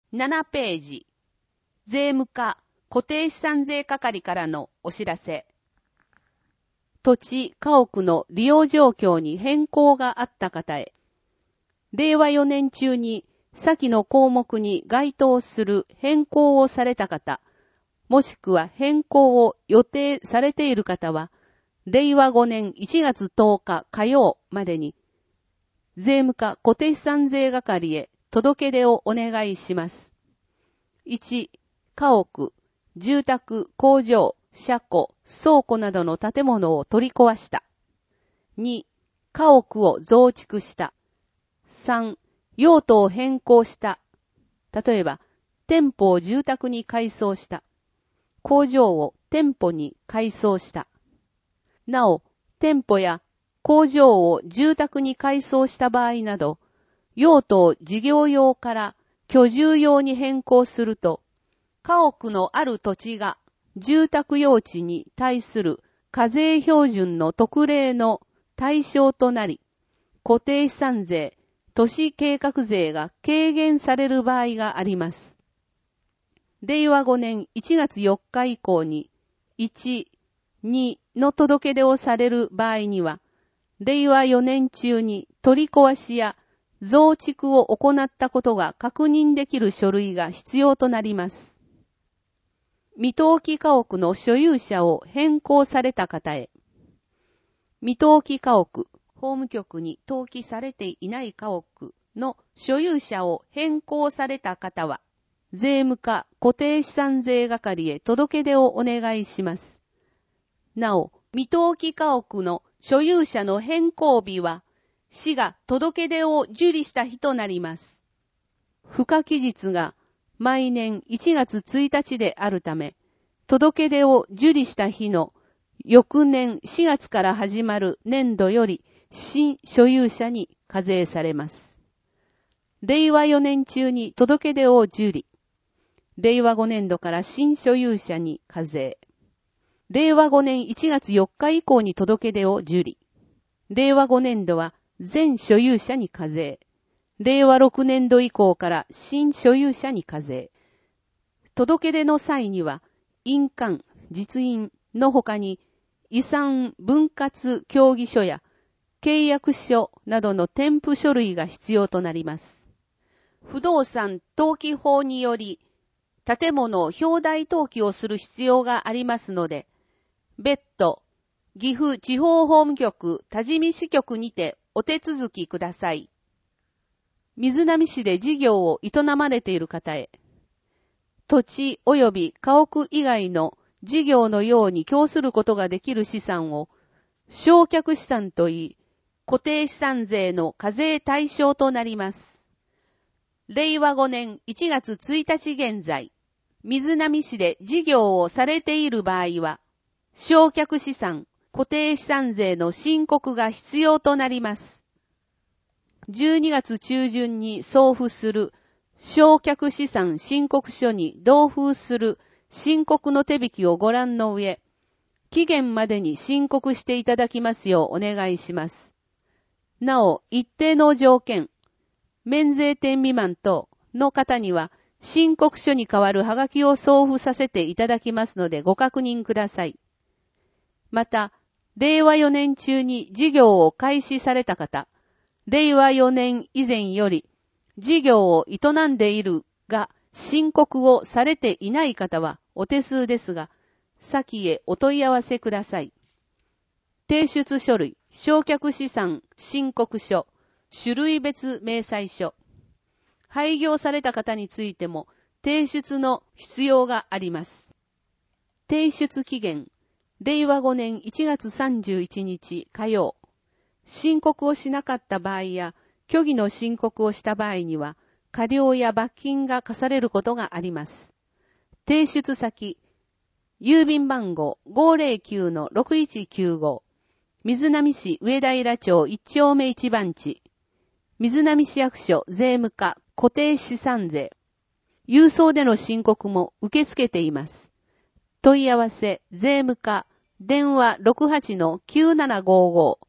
7ページ。税務課固定資産税係からのお知らせ。土地、家屋の利用状況に変更があった方へ。令和4年中に先の項目に該当する変更をされた方、もしくは変更を予定されている方は、令和5年1月10日火曜までに、税務課固定資産税係へ届け出をお願いします。1、家屋、住宅、工場、車庫、倉庫などの建物を取り壊した。2、家屋を増築した。3、用途を変更した。例えば、店舗を住宅に改装した。工場を店舗に改装した。なお、店舗や工場を住宅に改装した場合など、用途を事業用から居住用に変更すると、家屋のある土地が住宅用地に対する課税標準の特例の対象となり、固定資産税、都市計画税が軽減される場合があります。令和5年1月4日以降に1、2の届け出をされる場合には、令和4年中に取り壊しや増築を行ったことが確認できる書類が必要となります。未登記家屋の所有者を変更された方へ。未登記家屋、法務局に登記されていない家屋の所有者を変更された方は、税務課固定資産税係へ届け出をお願いします。なお、未登記家屋の所有者の変更日は、市が届け出を受理した日となります。付加期日が毎年1月1日であるため、届け出を受理した日の翌年4月から始まる年度より新所有者に課税されます。令和4年中に届け出を受理。令和5年度から新所有者に課税。令和5年1月4日以降に届け出を受理。令和5年度は全所有者に課税。令和6年度以降から新所有者に課税。届け出の際には、印鑑、実印の他に、遺産分割協議書や契約書などの添付書類が必要となります。不動産登記法により、建物を表題登記をする必要がありますので、別途、岐阜地方法務局多治見支局にてお手続きください。瑞浪市で事業を営まれている方へ、土地及び家屋以外の事業のように供することができる資産を、償却資産といい、固定資産税の課税対象となります。令和5年1月1日現在、瑞浪市で事業をされている場合は、償却資産、固定資産税の申告が必要となります。12月中旬に送付する償却資産申告書に同封する申告の手引きをご覧の上、期限までに申告していただきますようお願いします。なお、一定の条件、免税店未満等の方には、申告書に代わるはがきを送付させていただきますのでご確認ください。また、令和4年中に事業を開始された方、令和4年以前より事業を営んでいるが申告をされていない方はお手数ですが、先へお問い合わせください。提出書類、償却資産申告書、種類別明細書。廃業された方についても提出の必要があります。提出期限、令和5年1月31日火曜。申告をしなかった場合や、虚偽の申告をした場合には、過料や罰金が課されることがあります。提出先、郵便番号 509-6195、瑞浪市上平町1丁目1番地、瑞浪市役所税務課固定資産税。郵送での申告も受け付けています。問い合わせ、税務課、電話 68-9755